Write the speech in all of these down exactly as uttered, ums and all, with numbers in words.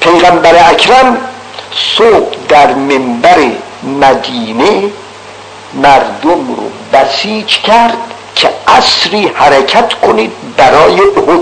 پیغمبر اکرم صبح در منبر مدینه مردم رو بسیج کرد که عصری حرکت کنید برای احد،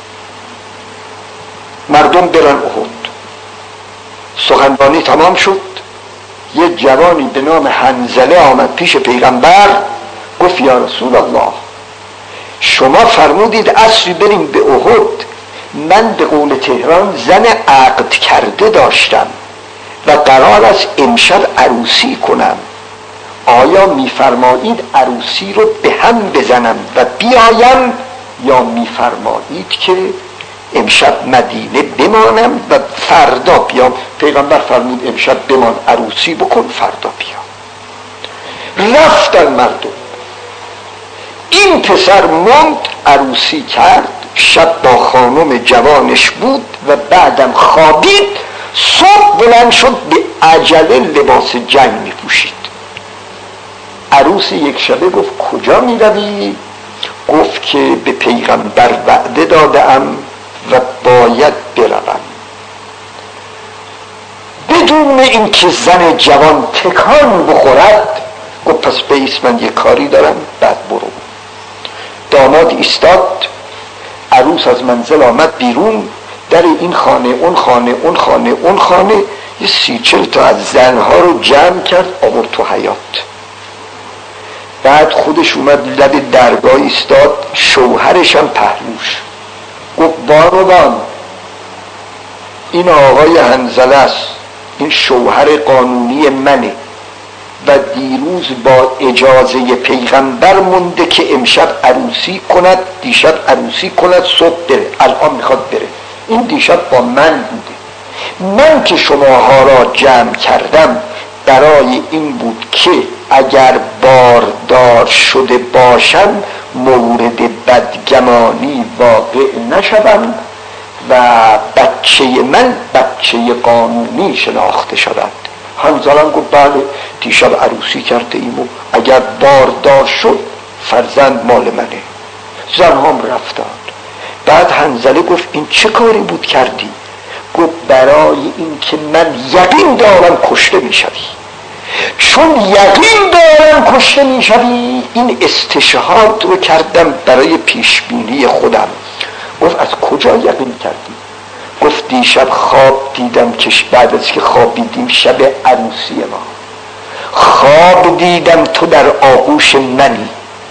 مردم برن احد. سخنرانی تمام شد. یه جوانی به نام حنظله آمد پیش پیغمبر، گفت یا رسول الله شما فرمودید عصری بریم به احد، من به قول تهران زن عقد کرده داشتم و قرار است امشب عروسی کنم، آیا میفرمایید عروسی رو به هم بزنم و بیایم یا میفرمایید که امشب مدینه بمانم و فردا بیام؟ پیغمبر فرمود امشب بمان عروسی بکن فردا بیا. رفتن مردم. این پسر ماند عروسی کرد، شب با خانم جوانش بود و بعدم خوابید. صبح بلند شد به عجله لباس جنگ می پوشید. عروس یک شبه گفت کجا می روی؟ گفت که به پیغمبر وعده دادم و باید بروم. بدون اینکه زن جوان تکان بخورد گفت پس بیس من یک کاری دارم بعد برو. داماد ایستاد، عروس از منزل آمد بیرون، در این خانه اون خانه اون خانه اون خانه یه سی چل تا از زنها رو جمع کرد آورد تو حیاط. بعد خودش اومد لب درگاه ایستاد، شوهرش هم پهلوش. گفت بانوان این آقای حنظله است، این شوهر قانونی منه و دیروز با اجازه پیغمبر مونده که امشب عروسی کند، دیشب عروسی کند، صبح بره، الان میخواد بره. این دیشب با من بوده. من که شماها را جمع کردم برای این بود که اگر باردار شده باشم مورد بدگمانی واقع نشوم و بچه من بچه قانونی شناخته شود. حنظله گفت بله دیشب عروسی کرده ایمو، اگر باردار شد فرزند مال منه. زن هم رفتند. بعد حنظله گفت این چه کاری بود کردی؟ گفت برای این که من یقین دارم کشته می شوی. چون یقین دارم کشته می شوی این استشهاد رو کردم برای پیشبینی خودم. گفت از کجا یقین کردی؟ گفت دیشب خواب دیدم که بعد از که خوابیدیم شب عروسی ما، خواب دیدم تو در آغوش منی،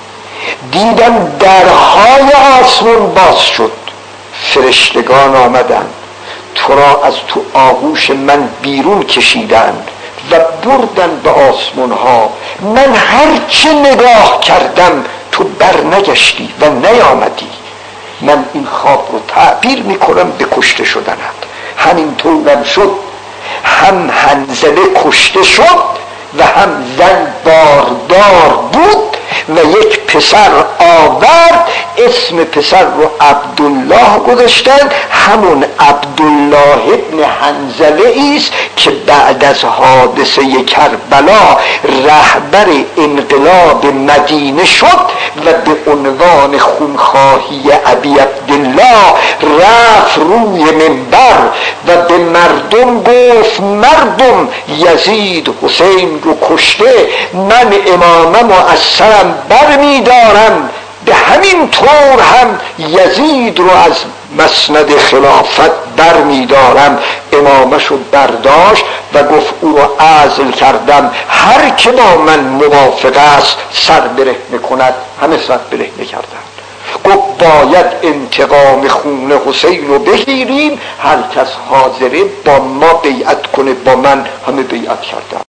دیدم درهای آسمان باز شد، فرشتگان آمدن تو را از تو آغوش من بیرون کشیدند و بردن به آسمان ها. من هرچه نگاه کردم تو بر نگشتی و نیامدی. من این خواب رو تعبیر میکنم به کشته شدنت. همین طورم شد، هم حنظله کشته شد و هم زن باردار بود و یک پسر آورد، اسم پسر رو عبدالله گذاشتن. همون عبدالله ابن حنظله است که بعد از حادثه کربلا رهبر انقلاب مدینه شد و به عنوان خونخواهی ابی عبدالله رفت روی منبر و به مردم گفت مردم یزید حسین رو کشته، من امامم و از سرم بر می دارم، به همین طور هم یزید رو از مسند خلافت بر می دارم. امامش رو برداشت و گفت او رو عزل کردم، هر که با من موافق است سر برهنه کند. همه سر برهنه کردند. گفت باید انتقام خون حسین رو بگیریم، هر کس حاضره با ما بیعت کنه. با من همه بیعت کردند.